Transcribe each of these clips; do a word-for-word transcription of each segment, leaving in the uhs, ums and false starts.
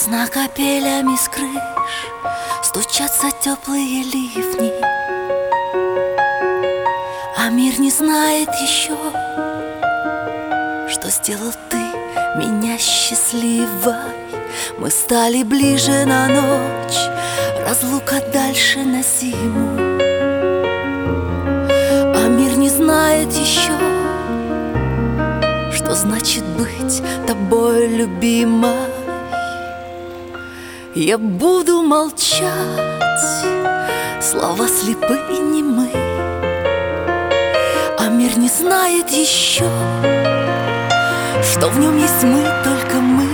Весна капелями с крыш, стучатся теплые ливни, а мир не знает еще, что сделал ты меня счастливой. Мы стали ближе на ночь, разлука дальше на зиму, а мир не знает еще, что значит быть тобой любимой. Я буду молчать, слова слепы и немы, а мир не знает еще, что в нем есть мы, только мы.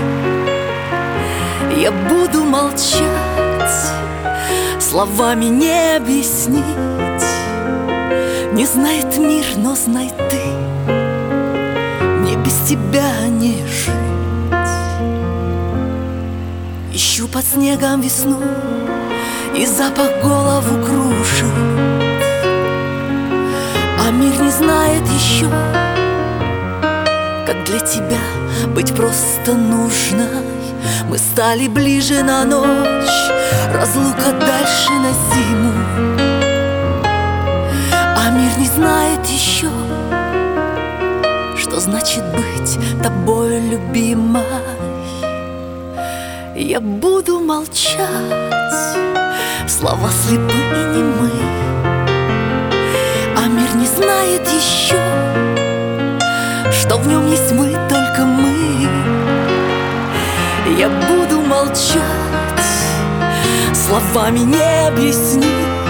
Я буду молчать, словами не объяснить. Не знает мир, но знай ты, мне без тебя не жить. Ищу под снегом весну, и запах голову кружит, а мир не знает еще, как для тебя быть просто нужной. Мы стали ближе на ночь, разлука дальше на зиму, а мир не знает еще, что значит быть тобой любимой. Я буду молчать, слова слепы и немы, а мир не знает еще, что в нем есть мы, только мы. Я буду молчать, словами не объяснить.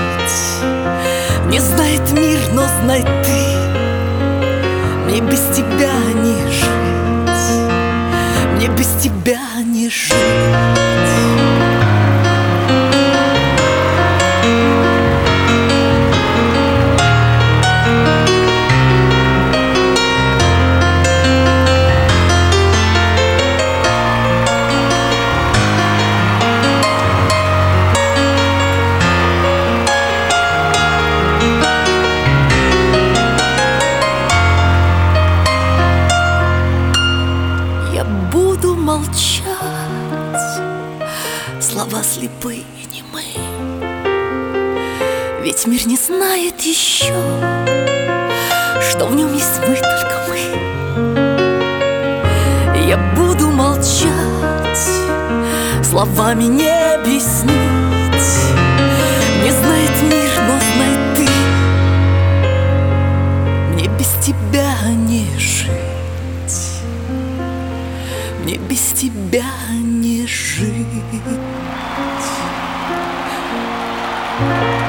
Не знает мир, но знай ты, мне без тебя не жить, мне без тебя не жить. Буду молчать, слова слепы и немы, ведь мир не знает еще, что в нем есть мы, только мы. Я буду молчать, словами не объяснить. Не знает мир, но знай ты, мне без тебя не жить, мне без тебя не жить.